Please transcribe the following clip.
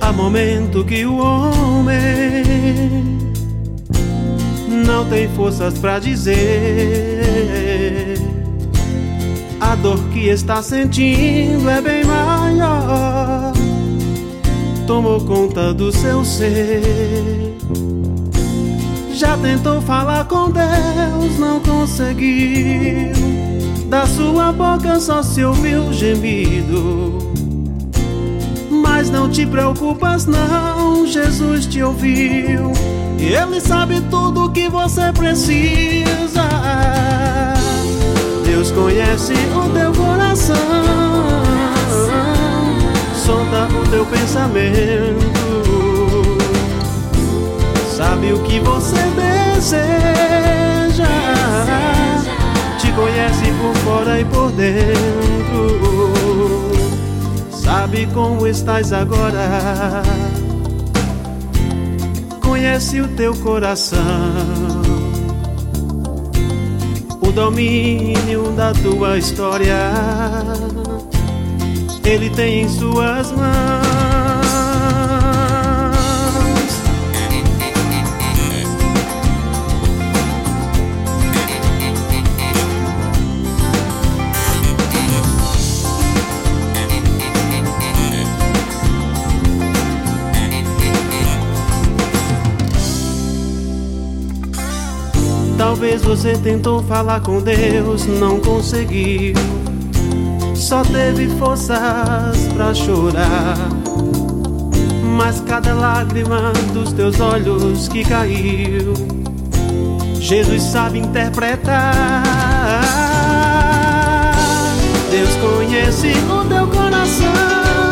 Há momento que o homem não tem forças pra dizer. A dor que está sentindo é bem maior, tomou conta do seu ser. Já tentou falar com Deus, não conseguiu. Da sua boca só se ouviu gemido. Mas não te preocupas não, Jesus te ouviu. E Ele sabe tudo o que você precisa. Deus conhece o teu coração, sonda o teu pensamento, sabe o que você deseja, te conhece por fora e por dentro, sabe como estás agora, conhece o teu coração, o domínio da tua história Ele tem em suas mãos. Talvez você tentou falar com Deus, não conseguiu, só teve forças pra chorar. Mas cada lágrima dos teus olhos que caiu, Jesus sabe interpretar. Deus conhece o teu coração,